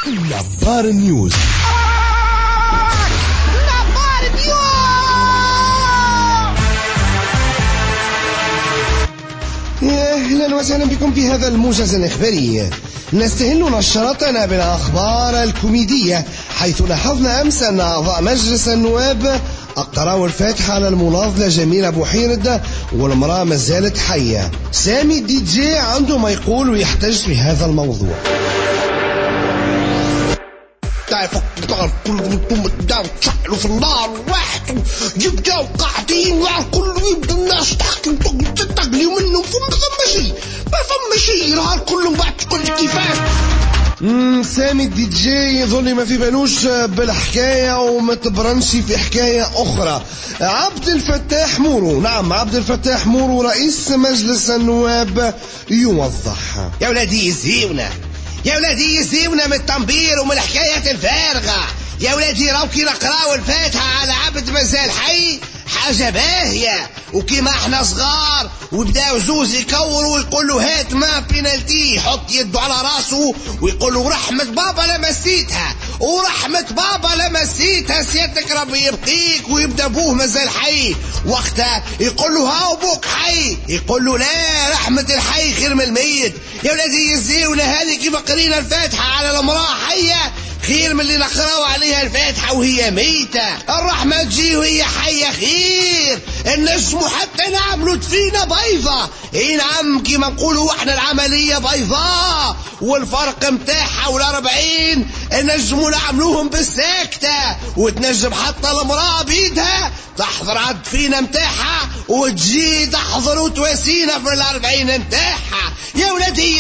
نبار نيوز. اهلا وسهلا بكم في هذا الموجز الاخباري. نستهل نشرتنا بالاخبار الكوميديه، حيث لاحظنا امس ان اعضاء مجلس النواب اقرأوا الفاتحه على المناضله جميله بوحيرد والمراه ما زالت حيه. سامي الدي جي عنده ما يقول ويحتج في هذا الموضوع. تشعلوا في النار واحد يبداو قاعدين كله يبدا الناس تقليوا منهم. ما فما شيء راه كلهم بعد تقول كيفاش. سامي الدي جي يظل ما في بالوش بالحكاية ومتبرنش في حكاية أخرى. عبد الفتاح مورو، نعم عبد الفتاح مورو رئيس مجلس النواب يوضح: يا ولادي يزيونا من التنبير ومن الحكايات الفارغة. يا ولادي راو كي نقراو الفاتحة على عبد مازال حي حاجة باهية، وكيما احنا صغار وبداو زوز يكوروا ويقولوا هات ما بينالتي، يحط يده على راسه ويقولوا رحمة بابا لمسيتها ورحمة بابا لمسيتها سيادتك ربي يبقيك، ويبدا ابوه مازال حي وقتها يقول له هاو بوك حي، يقول له لا رحمة الحي خير من الميت. يا ولادي يزيونا هذه كيف قرينا الفاتحة على المرأة حية خير من اللي نقراو عليها الفاتحة وهي ميتة. الرحمة تجي وهي حية خير. النجم حتى نعملوا دفينة بيضة، اي نعم كيما نقولوا احنا العملية بيضاء، والفرق متاعها وال40 النجم نعملوهم بالساكتة، وتنجم حتى المرأة بيدها تحضر على الدفينة متاعها وتجي تحضر وتواسينا في ال40 متاعها. يا ولادي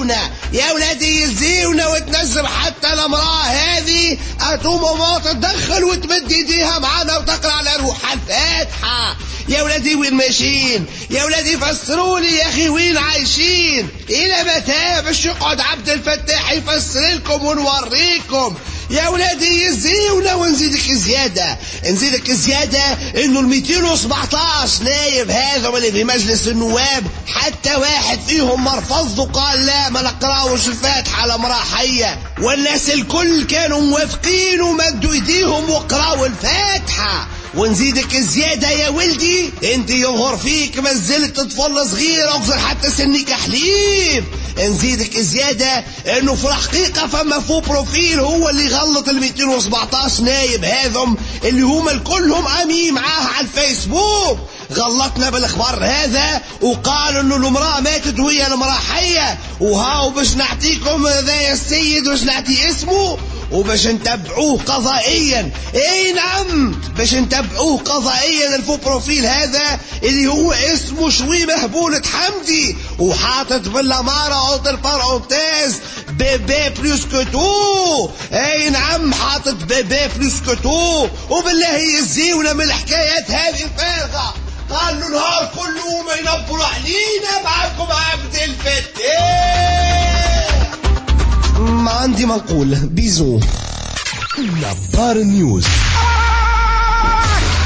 يزيونا وتنجم حتى المرأة هذه اتوم ما تتدخل وتمد يديها معانا وتقرأ على روح الفاتحة. يا ولادي وين ماشيين؟ يا ولادي فسروني يا اخي وين عايشين؟ الى متى باش يقعد عبد الفتاح يفسر لكم ونوريكم؟ يا ولادي يزيونا ونزيدك زيادة انه 217 نايب هذا اللي في مجلس النواب حتى واحد فيهم مرفض وقال لا ما نقراوش الفاتحة على امرأة حية، والناس الكل كانوا موافقين ومدوا ايديهم وقراوا الفاتحة. ونزيدك زيادة يا ولدي انت يظهر فيك ما زلت طفل صغير اغزر حتى سنك حليب. نزيدك زيادة انه في الحقيقة فما فو بروفيل هو اللي غلط 217 نايب هذم اللي هما الكلهم عامين معاه على الفيسبوك. غلطنا بالاخبار هذا وقالوا انه المرأة ماتت وهي المرأة حية، وهاو باش نعطيكم ذا السيد باش نعطي اسمه وباش نتبعوه قضائيا. اي نعم باش نتبعوه قضائيا الفو بروفيل هذا اللي هو اسمه شوي مهبولة حمدي وحاطط بالامارة اوتر بارونتيز بيبي بلوس كتو. اي نعم حاطط بيبي بلوس كتو. وبالله يزيونا من الحكايات هذه الفارغة. قالوا النهار كله ما ينبروا علينا معكم عبد الفتاح. ما عندي ما نقول. بيزو. نبار نيوز.